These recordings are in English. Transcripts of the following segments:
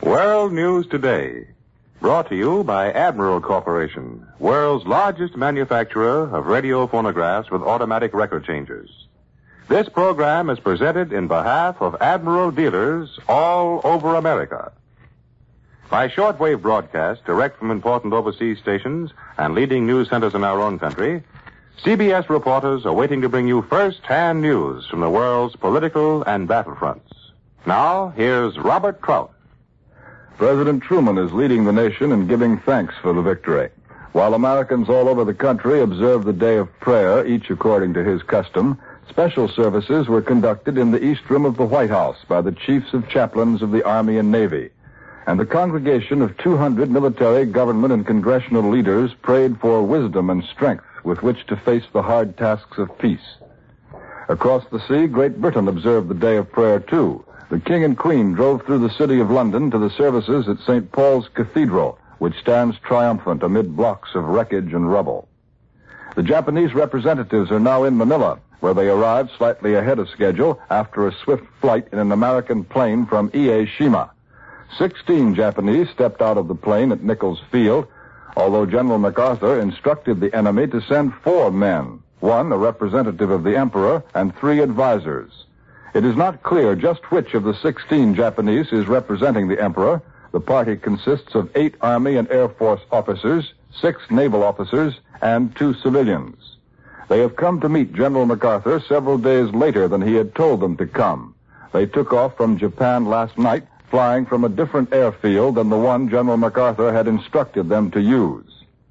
World News Today, brought to you by Admiral Corporation, world's largest manufacturer of radio phonographs with automatic record changers. This program is presented in behalf of Admiral dealers all over America. By shortwave broadcast direct from important overseas stations and leading news centers in our own country, CBS reporters are waiting to bring you first-hand news from the world's political and battlefronts. Now, here's Robert Trout. President Truman is leading the nation in giving thanks for the victory. While Americans all over the country observe the day of prayer, each according to his custom, special services were conducted in the East Room of the White House by the chiefs of chaplains of the Army and Navy. And the congregation of 200 military, government, and congressional leaders prayed for wisdom and strength with which to face the hard tasks of peace. Across the sea, Great Britain observed the day of prayer, too. The King and Queen drove through the city of London to the services at St. Paul's Cathedral, which stands triumphant amid blocks of wreckage and rubble. The Japanese representatives are now in Manila, where they arrived slightly ahead of schedule after a swift flight in an American plane from Ie Shima. 16 Japanese stepped out of the plane at Nichols Field, although General MacArthur instructed the enemy to send 4 men, 1 a representative of the Emperor, and 3 advisors. It is not clear just which of the 16 Japanese is representing the Emperor. The party consists of 8 Army and Air Force officers, 6 naval officers, and 2 civilians. They have come to meet General MacArthur several days later than he had told them to come. They took off from Japan last night, flying from a different airfield than the one General MacArthur had instructed them to use.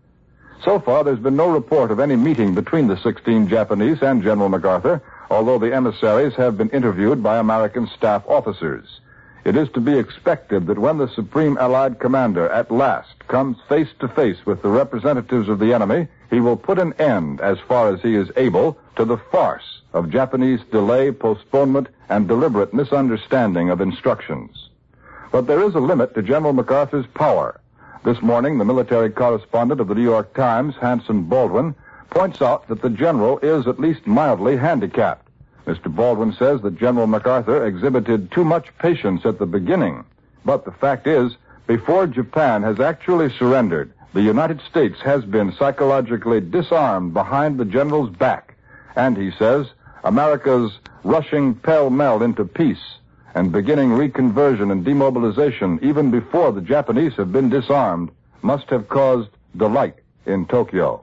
So far, there's been no report of any meeting between the 16 Japanese and General MacArthur, although the emissaries have been interviewed by American staff officers. It is to be expected that when the Supreme Allied Commander at last comes face to face with the representatives of the enemy, he will put an end, as far as he is able, to the farce of Japanese delay, postponement, and deliberate misunderstanding of instructions. But there is a limit to General MacArthur's power. This morning, the military correspondent of the New York Times, Hanson Baldwin, points out that the general is at least mildly handicapped. Mr. Baldwin says that General MacArthur exhibited too much patience at the beginning. But the fact is, before Japan has actually surrendered, the United States has been psychologically disarmed behind the general's back. And, he says, America's rushing pell-mell into peace and beginning reconversion and demobilization even before the Japanese have been disarmed must have caused delight in Tokyo.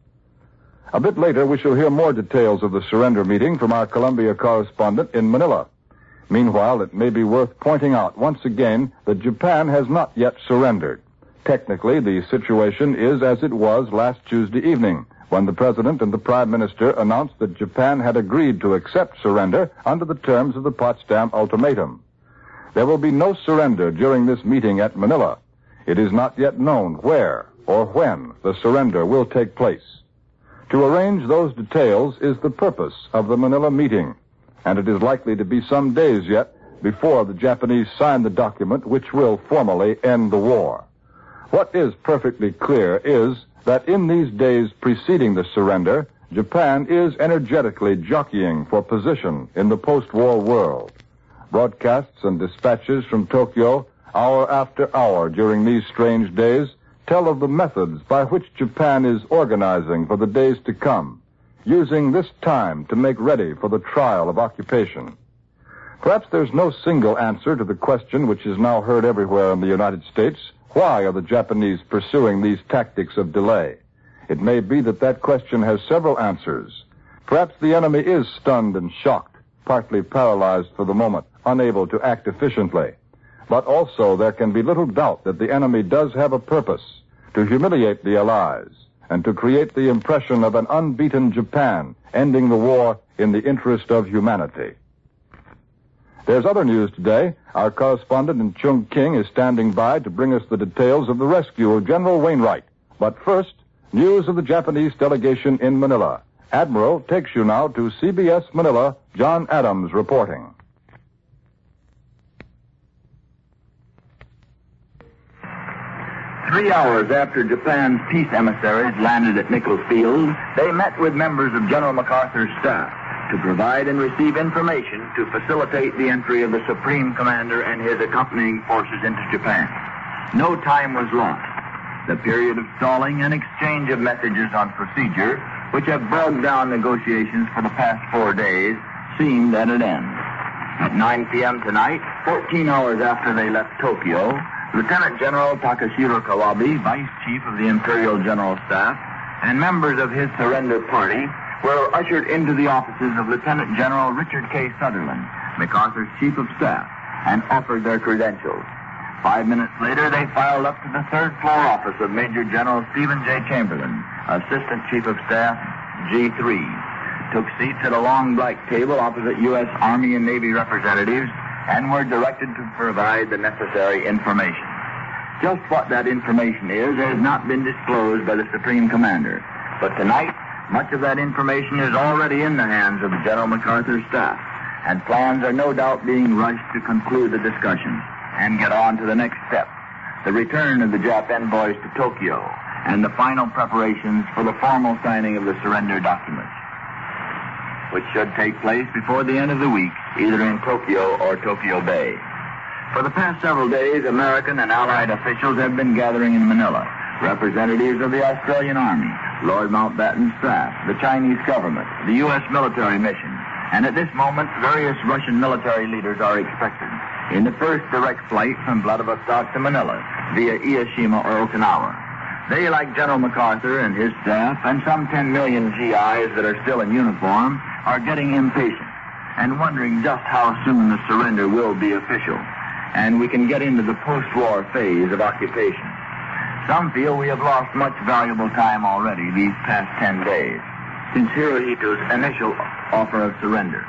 A bit later, we shall hear more details of the surrender meeting from our Columbia correspondent in Manila. Meanwhile, it may be worth pointing out once again that Japan has not yet surrendered. Technically, the situation is as it was last Tuesday evening, when the President and the Prime Minister announced that Japan had agreed to accept surrender under the terms of the Potsdam Ultimatum. There will be no surrender during this meeting at Manila. It is not yet known where or when the surrender will take place. To arrange those details is the purpose of the Manila meeting, and it is likely to be some days yet before the Japanese sign the document which will formally end the war. What is perfectly clear is that in these days preceding the surrender, Japan is energetically jockeying for position in the post-war world. Broadcasts and dispatches from Tokyo, hour after hour during these strange days, tell of the methods by which Japan is organizing for the days to come, using this time to make ready for the trial of occupation. Perhaps there's no single answer to the question which is now heard everywhere in the United States: why are the Japanese pursuing these tactics of delay? It may be that that question has several answers. Perhaps the enemy is stunned and shocked, partly paralyzed for the moment, unable to act efficiently. But also there can be little doubt that the enemy does have a purpose: to humiliate the Allies and to create the impression of an unbeaten Japan ending the war in the interest of humanity. There's other news today. Our correspondent in Chungking is standing by to bring us the details of the rescue of General Wainwright. But first, news of the Japanese delegation in Manila. Admiral takes you now to CBS Manila, John Adams reporting. Three hours after Japan's peace emissaries landed at Nichols Field, they met with members of General MacArthur's staff. to provide and receive information to facilitate the entry of the Supreme Commander and his accompanying forces into Japan. No time was lost. The period of stalling and exchange of messages on procedure, which have bogged down negotiations for the past 4 days, seemed at an end. At 9 p.m. tonight, 14 hours after they left Tokyo, Lieutenant General Takashiro Kawabe, Vice Chief of the Imperial General Staff, and members of his surrender party were ushered into the offices of Lieutenant General Richard K. Sutherland, MacArthur's Chief of Staff, and offered their credentials. 5 minutes later, they filed up to the third-floor office of Major General Stephen J. Chamberlain, Assistant Chief of Staff, G3, took seats at a long black table opposite U.S. Army and Navy representatives, and were directed to provide the necessary information. Just what that information is has not been disclosed by the Supreme Commander, but tonight, much of that information is already in the hands of General MacArthur's staff, and plans are no doubt being rushed to conclude the discussions and get on to the next step, the return of the Jap envoys to Tokyo, and the final preparations for the formal signing of the surrender documents, which should take place before the end of the week, either in Tokyo or Tokyo Bay. For the past several days, American and Allied officials have been gathering in Manila, representatives of the Australian Army, Lord Mountbatten's staff, the Chinese government, the U.S. military mission, and at this moment, various Russian military leaders are expected in the first direct flight from Vladivostok to Manila via Ieshima or Okinawa. They, like General MacArthur and his staff, and some 10 million GIs that are still in uniform, are getting impatient and wondering just how soon the surrender will be official, and we can get into the post-war phase of occupation. Some feel we have lost much valuable time already these past 10 days, since Hirohito's initial offer of surrender.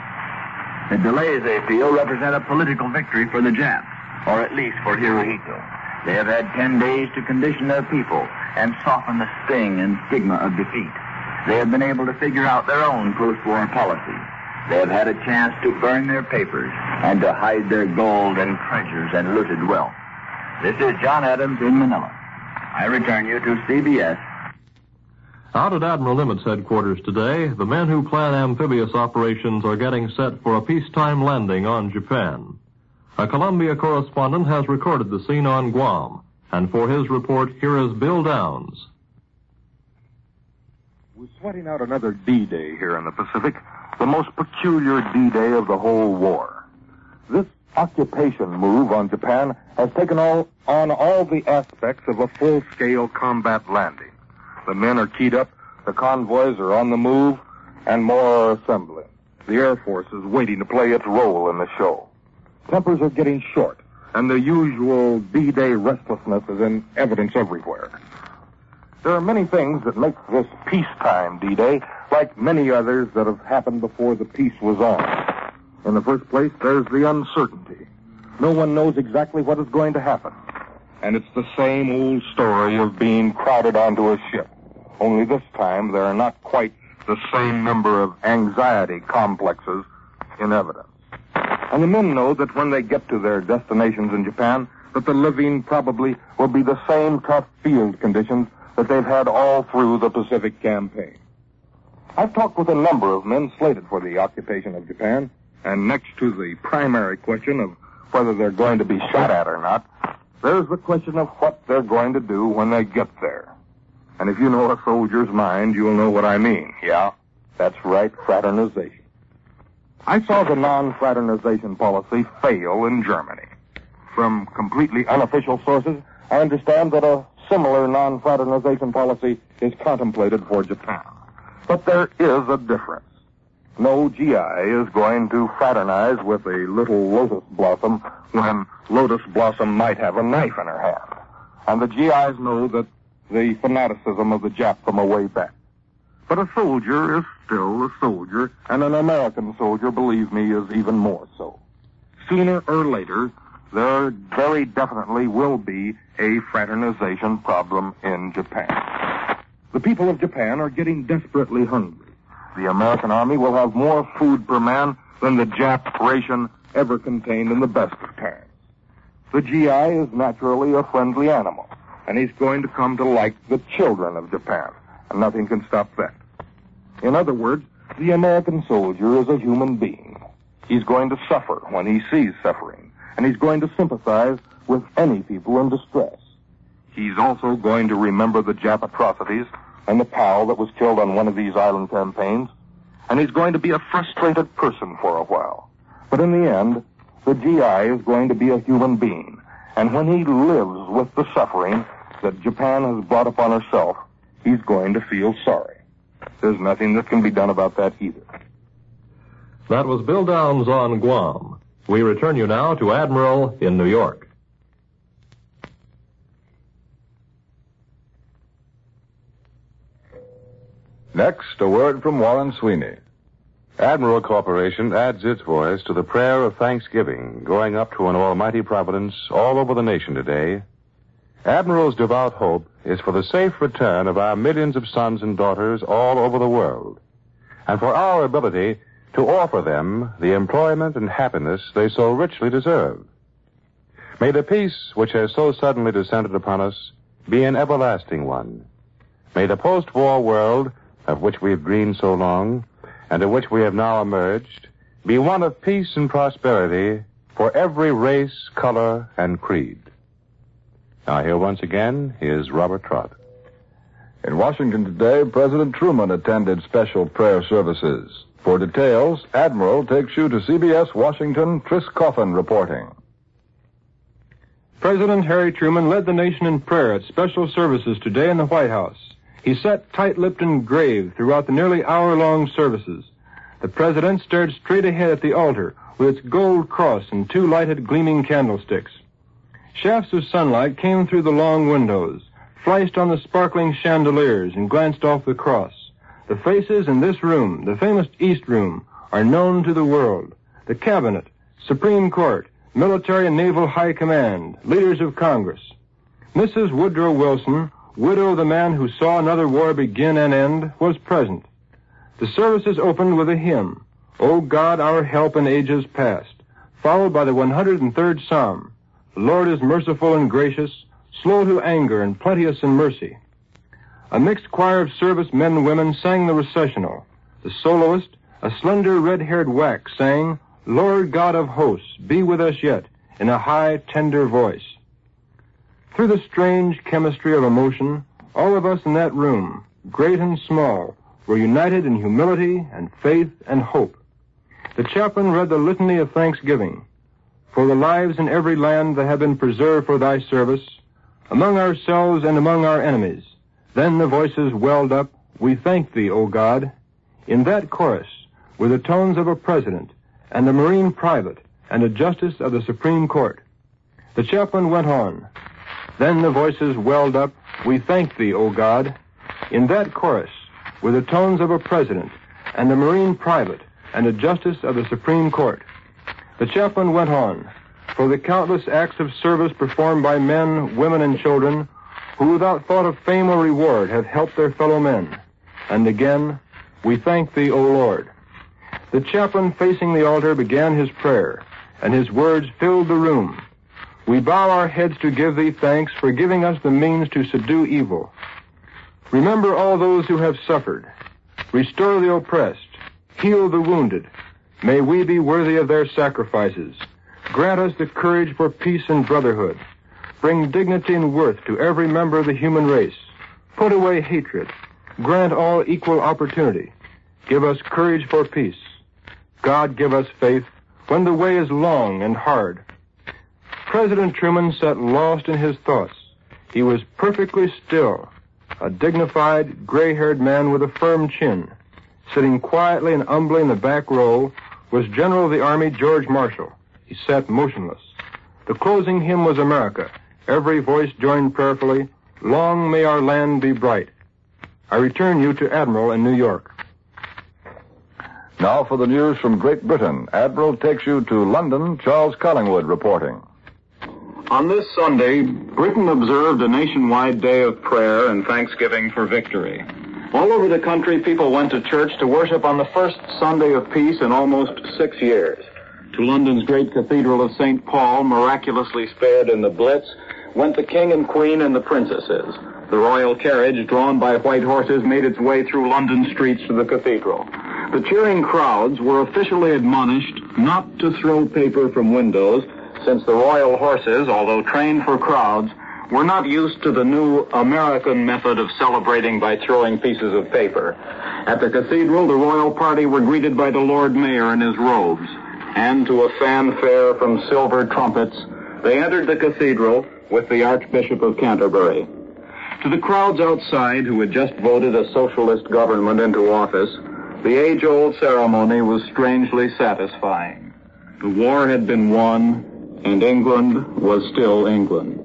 The delays, they feel, represent a political victory for the Japs, or at least for Hirohito. They have had 10 days to condition their people and soften the sting and stigma of defeat. They have been able to figure out their own post-war policy. They have had a chance to burn their papers and to hide their gold and treasures and looted wealth. This is John Adams in Manila. I return you to CBS. Out at Admiral Nimitz headquarters today, the men who plan amphibious operations are getting set for a peacetime landing on Japan. A Columbia correspondent has recorded the scene on Guam, and for his report, here is Bill Downs. We're sweating out another D-Day here in the Pacific, the most peculiar D-Day of the whole war. This occupation move on Japan has taken on all the aspects of a full-scale combat landing. The men are keyed up, the convoys are on the move, and more are assembling. The Air Force is waiting to play its role in the show. Tempers are getting short, and the usual D-Day restlessness is in evidence everywhere. There are many things that make this peacetime D-Day like many others that have happened before the peace was on. In the first place, there's the uncertainty. No one knows exactly what is going to happen. And it's the same old story of being crowded onto a ship. Only this time, there are not quite the same number of anxiety complexes in evidence. And the men know that when they get to their destinations in Japan, that the living probably will be the same tough field conditions that they've had all through the Pacific campaign. I've talked with a number of men slated for the occupation of Japan, and next to the primary question of whether they're going to be shot at or not, there's the question of what they're going to do when they get there. And if you know a soldier's mind, you'll know what I mean. Yeah, that's right, fraternization. I saw the non-fraternization policy fail in Germany. From completely unofficial sources, I understand that a similar non-fraternization policy is contemplated for Japan. But there is a difference. No GI is going to fraternize with a little lotus blossom when lotus blossom might have a knife in her hand. And the GIs know that the fanaticism of the Jap from a way back. But a soldier is still a soldier, and an American soldier, believe me, is even more so. Sooner or later, there very definitely will be a fraternization problem in Japan. The people of Japan are getting desperately hungry. The American Army will have more food per man than the Jap ration ever contained in the best of times. The GI is naturally a friendly animal, and he's going to come to like the children of Japan, and nothing can stop that. In other words, The American soldier is a human being. He's going to suffer when he sees suffering, and he's going to sympathize with any people in distress. He's also going to remember the Jap atrocities and the pal that was killed on one of these island campaigns, and he's going to be a frustrated person for a while. But in the end, the GI is going to be a human being, and when he lives with the suffering that Japan has brought upon herself, he's going to feel sorry. There's nothing that can be done about that either. That was Bill Downs on Guam. We return you now to Admiral in New York. Next, a word from Warren Sweeney. Admiral Corporation adds its voice to the prayer of thanksgiving going up to an almighty providence all over the nation today. Admiral's devout hope is for the safe return of our millions of sons and daughters all over the world, and for our ability to offer them the employment and happiness they so richly deserve. May the peace which has so suddenly descended upon us be an everlasting one. May the post-war world, of which we've dreamed so long, and of which we have now emerged, be one of peace and prosperity for every race, color, and creed. Now here once again is Robert Trott. In Washington today, President Truman attended special prayer services. For details, Admiral takes you to CBS Washington, Tris Coffin reporting. President Harry Truman led the nation in prayer at special services today in the White House. He sat tight-lipped and grave throughout the nearly hour-long services. The president stared straight ahead at the altar with its gold cross and two lighted gleaming candlesticks. Shafts of sunlight came through the long windows, flashed on the sparkling chandeliers, and glanced off the cross. The faces in this room, the famous East Room, are known to the world. The Cabinet, Supreme Court, Military and Naval High Command, leaders of Congress. Mrs. Woodrow Wilson, widow of the man who saw another war begin and end, was present. The services opened with a hymn, O God, our help in ages past, followed by the 103rd Psalm. The Lord is merciful and gracious, slow to anger and plenteous in mercy. A mixed choir of service men and women sang the recessional. The soloist, a slender red-haired wack, sang, Lord God of hosts, be with us yet, in a high, tender voice. Through the strange chemistry of emotion, all of us in that room, great and small, were united in humility and faith and hope. The chaplain read the litany of thanksgiving. For the lives in every land that have been preserved for thy service, among ourselves and among our enemies. Then the voices welled up, we thank thee, O God. In that chorus were the tones of a president and a Marine private and a justice of the Supreme Court. The chaplain went on. Then the voices welled up, we thank thee, O God. In that chorus were the tones of a president and a Marine private and a justice of the Supreme Court. The chaplain went on, for the countless acts of service performed by men, women, and children who without thought of fame or reward have helped their fellow men. And again, we thank thee, O Lord. The chaplain facing the altar began his prayer, and his words filled the room. We bow our heads to give thee thanks for giving us the means to subdue evil. Remember all those who have suffered. Restore the oppressed. Heal the wounded. May we be worthy of their sacrifices. Grant us the courage for peace and brotherhood. Bring dignity and worth to every member of the human race. Put away hatred. Grant all equal opportunity. Give us courage for peace. God give us faith when the way is long and hard. President Truman sat lost in his thoughts. He was perfectly still, a dignified, gray-haired man with a firm chin. Sitting quietly and humbly in the back row was General of the Army George Marshall. He sat motionless. The closing hymn was America. Every voice joined prayerfully, Long may our land be bright. I return you to Admiral in New York. Now for the news from Great Britain. Admiral takes you to London. Charles Collingwood reporting. On this Sunday, Britain observed a nationwide day of prayer and thanksgiving for victory. All over the country, people went to church to worship on the first Sunday of peace in almost 6 years. To London's great cathedral of St. Paul, miraculously spared in the Blitz, went the king and queen and the princesses. The royal carriage, drawn by white horses, made its way through London streets to the cathedral. The cheering crowds were officially admonished not to throw paper from windows, since the royal horses, although trained for crowds, were not used to the new American method of celebrating by throwing pieces of paper. At the cathedral, the royal party were greeted by the Lord Mayor in his robes, and to a fanfare from silver trumpets, they entered the cathedral with the Archbishop of Canterbury. To the crowds outside who had just voted a socialist government into office, the age-old ceremony was strangely satisfying. The war had been won, and England was still England.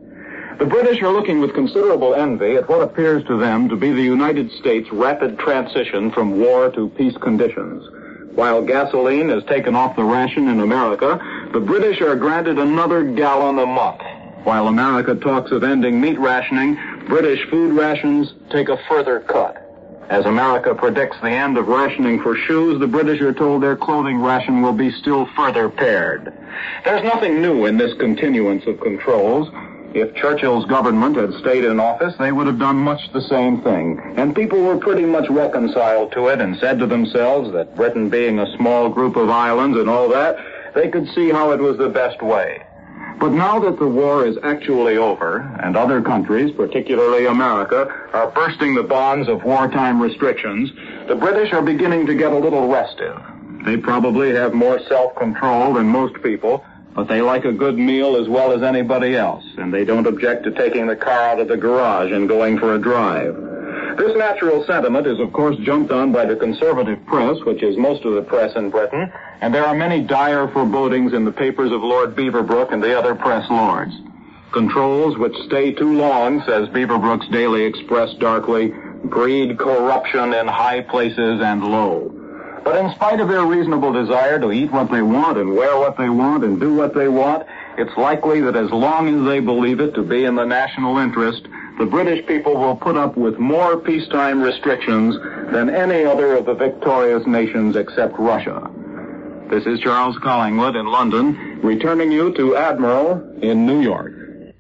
The British are looking with considerable envy at what appears to them to be the United States' rapid transition from war to peace conditions. While gasoline is taken off the ration in America, the British are granted another gallon a month. While America talks of ending meat rationing, British food rations take a further cut. As America predicts the end of rationing for shoes, the British are told their clothing ration will be still further pared. There's nothing new in this continuance of controls. If Churchill's government had stayed in office, they would have done much the same thing. And people were pretty much reconciled to it and said to themselves that Britain being a small group of islands and all that, they could see how it was the best way. But now that the war is actually over, and other countries, particularly America, are bursting the bonds of wartime restrictions, the British are beginning to get a little restive. They probably have more self-control than most people, but they like a good meal as well as anybody else, and they don't object to taking the car out of the garage and going for a drive. This natural sentiment is, of course, jumped on by the conservative press, which is most of the press in Britain, and there are many dire forebodings in the papers of Lord Beaverbrook and the other press lords. Controls which stay too long, says Beaverbrook's Daily Express darkly, breed corruption in high places and low. But in spite of their reasonable desire to eat what they want and wear what they want and do what they want, it's likely that as long as they believe it to be in the national interest, the British people will put up with more peacetime restrictions than any other of the victorious nations except Russia. This is Charles Collingwood in London, returning you to Admiral in New York.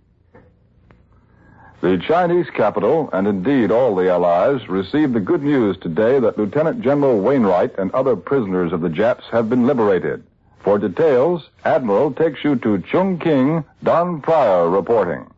The Chinese capital, and indeed all the Allies, received the good news today that Lieutenant General Wainwright and other prisoners of the Japs have been liberated. For details, Admiral takes you to Chungking, Don Pryor reporting.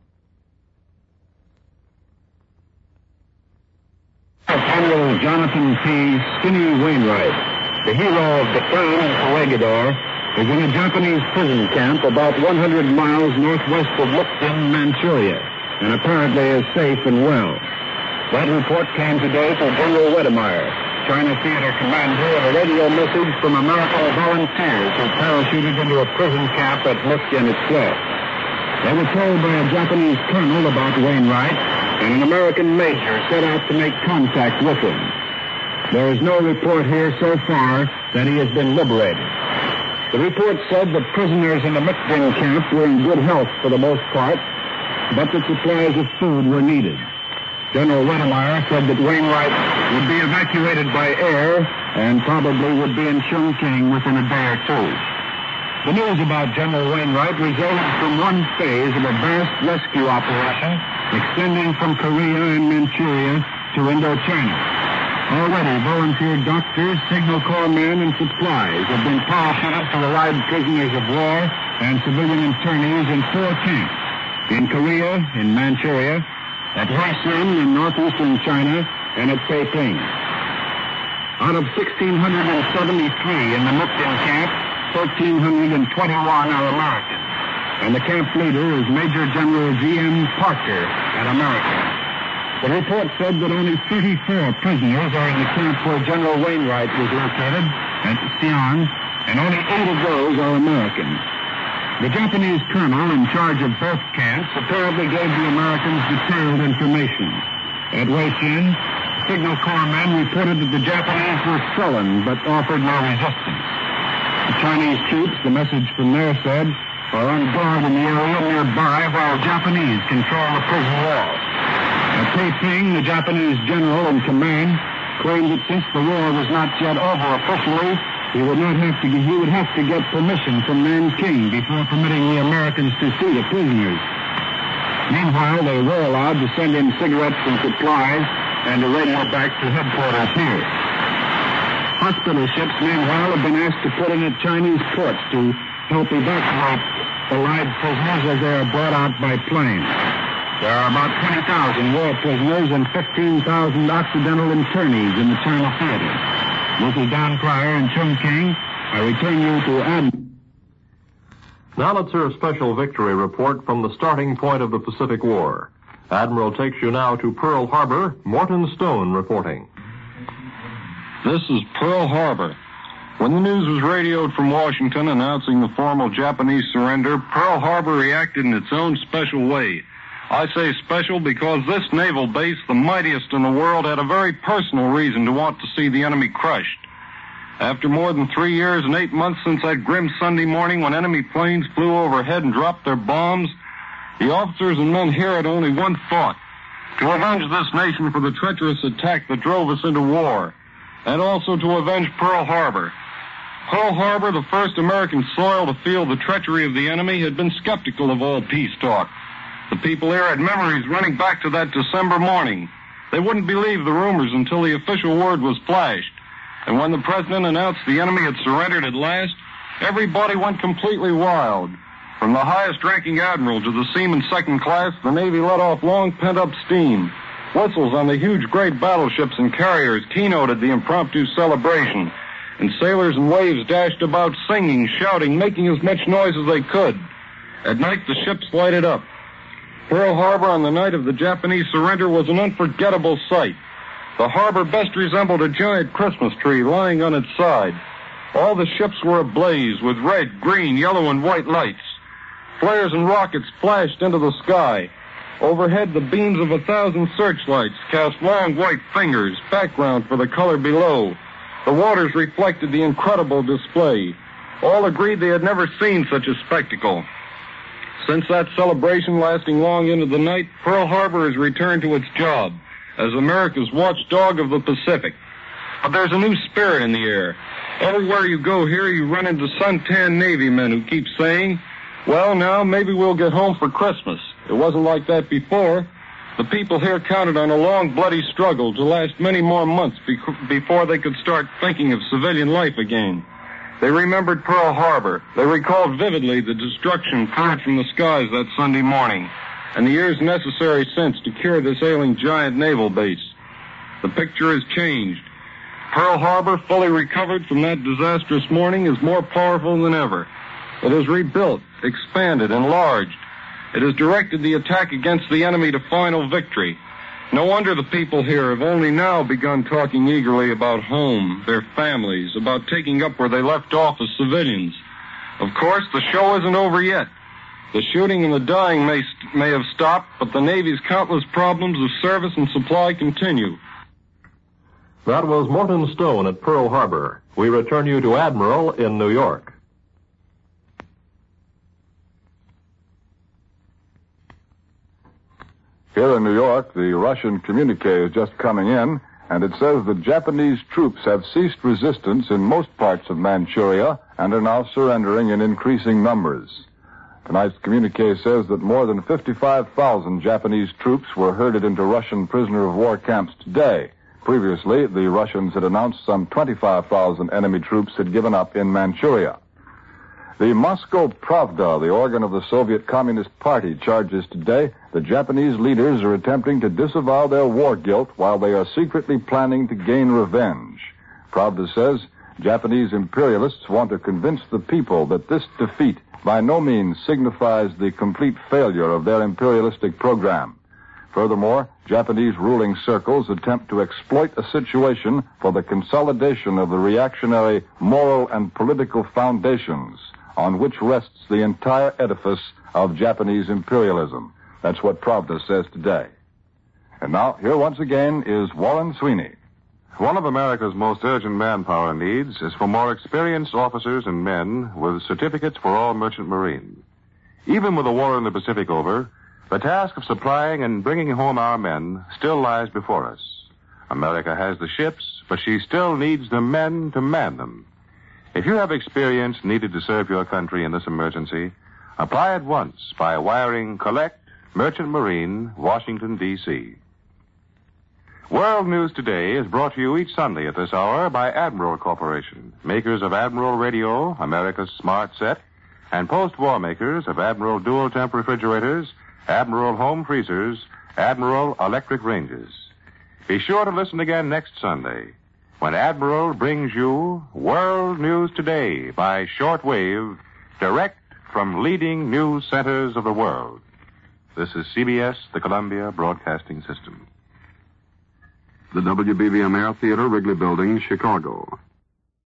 Admiral Jonathan P. Skinny Wainwright, the hero of the Crown and Corregidor, is in a Japanese prison camp about 100 miles northwest of Mukden, Manchuria, and apparently is safe and well. That report came today to General Wedemeyer, China Theater commander, in a radio message from American volunteers who parachuted into a prison camp at Mukden itself. They were told by a Japanese colonel about Wainwright, and an American major set out to make contact with him. There is no report here so far that he has been liberated. The report said that prisoners in the Mukden camp were in good health for the most part, but that supplies of food were needed. General Wedemeyer said that Wainwright would be evacuated by air and probably would be in Chungking within a day or two. The news about General Wainwright resulted from one phase of a vast rescue operation extending from Korea and Manchuria to Indochina. Already, volunteer doctors, signal corps men, and supplies have been parachuted to arrive prisoners of war and civilian internees in 4 camps: in Korea, in Manchuria, at Huaixin in northeastern China, and at Peiping. Out of 1,673 in the Mukden camp, 1,321 are American, and the camp leader is Major General G.M. Parker, an American. The report said that only 34 prisoners are in the camp where General Wainwright was located, at Xi'an, and only 8 of those are American. The Japanese colonel in charge of both camps apparently gave the Americans detailed information. At Huaixin, signal corps men reported that the Japanese were sullen but offered no resistance. The Chinese troops, the message from there said, are on guard in the area nearby while Japanese control the prison wall. At Peiping, the Japanese general in command claimed that since the war was not yet over officially, he would have to get permission from Nanking before permitting the Americans to see the prisoners. Meanwhile, they were allowed to send in cigarettes and supplies and to radio back to headquarters here. Hospital ships, meanwhile, have been asked to put in at Chinese ports to help evacuate the live prisoners as they are brought out by plane. There are about 20,000 war prisoners and 15,000 Occidental internees in the China theater. This is Don Pryor in Chongqing. I return you to Admiral. Now let's hear a special victory report from the starting point of the Pacific War. Admiral takes you now to Pearl Harbor. Morton Stone reporting. This is Pearl Harbor. When the news was radioed from Washington announcing the formal Japanese surrender, Pearl Harbor reacted in its own special way. I say special because this naval base, the mightiest in the world, had a very personal reason to want to see the enemy crushed. After more than 3 years and 8 months since that grim Sunday morning when enemy planes flew overhead and dropped their bombs, the officers and men here had only one thought: to avenge this nation for the treacherous attack that drove us into war, and also to avenge Pearl Harbor. Pearl Harbor, the first American soil to feel the treachery of the enemy, had been skeptical of all peace talk. The people here had memories running back to that December morning. They wouldn't believe the rumors until the official word was flashed. And when the president announced the enemy had surrendered at last, everybody went completely wild. From the highest-ranking admiral to the seaman second class, the Navy let off long pent-up steam. Whistles on the huge great battleships and carriers keynoted the impromptu celebration, and sailors and waves dashed about singing, shouting, making as much noise as they could. At night, the ships lighted up. Pearl Harbor on the night of the Japanese surrender was an unforgettable sight. The harbor best resembled a giant Christmas tree lying on its side. All the ships were ablaze with red, green, yellow, and white lights. Flares and rockets flashed into the sky. Overhead, the beams of 1,000 searchlights cast long white fingers, background for the color below. The waters reflected the incredible display. All agreed they had never seen such a spectacle. Since that celebration lasting long into the night, Pearl Harbor has returned to its job as America's watchdog of the Pacific. But there's a new spirit in the air. Everywhere you go here, you run into suntan Navy men who keep saying, well, now, maybe we'll get home for Christmas. It wasn't like that before. The people here counted on a long, bloody struggle to last many more months before they could start thinking of civilian life again. They remembered Pearl Harbor. They recalled vividly the destruction poured from the skies that Sunday morning, and the years necessary since to cure this ailing giant naval base. The picture has changed. Pearl Harbor, fully recovered from that disastrous morning, is more powerful than ever. It has rebuilt, expanded, enlarged. It has directed the attack against the enemy to final victory. No wonder the people here have only now begun talking eagerly about home, their families, about taking up where they left off as civilians. Of course, the show isn't over yet. The shooting and the dying may have stopped, but the Navy's countless problems of service and supply continue. That was Morton Stone at Pearl Harbor. We return you to Admiral in New York. Here in New York, the Russian communique is just coming in, and it says that Japanese troops have ceased resistance in most parts of Manchuria and are now surrendering in increasing numbers. Tonight's communique says that more than 55,000 Japanese troops were herded into Russian prisoner of war camps today. Previously, the Russians had announced some 25,000 enemy troops had given up in Manchuria. The Moscow Pravda, the organ of the Soviet Communist Party, charges today that Japanese leaders are attempting to disavow their war guilt while they are secretly planning to gain revenge. Pravda says Japanese imperialists want to convince the people that this defeat by no means signifies the complete failure of their imperialistic program. Furthermore, Japanese ruling circles attempt to exploit a situation for the consolidation of the reactionary moral and political foundations on which rests the entire edifice of Japanese imperialism. That's what Pravda says today. And now, here once again is Warren Sweeney. One of America's most urgent manpower needs is for more experienced officers and men with certificates for all merchant marine. Even with the war in the Pacific over, the task of supplying and bringing home our men still lies before us. America has the ships, but she still needs the men to man them. If you have experience needed to serve your country in this emergency, apply at once by wiring Collect, Merchant Marine, Washington, D.C. World News Today is brought to you each Sunday at this hour by Admiral Corporation, makers of Admiral Radio, America's Smart Set, and post-war makers of Admiral Dual Temp Refrigerators, Admiral Home Freezers, Admiral Electric Ranges. Be sure to listen again next Sunday when Admiral brings you World News Today by shortwave, direct from leading news centers of the world. This is CBS, the Columbia Broadcasting System. The WBBM Air Theater, Wrigley Building, Chicago.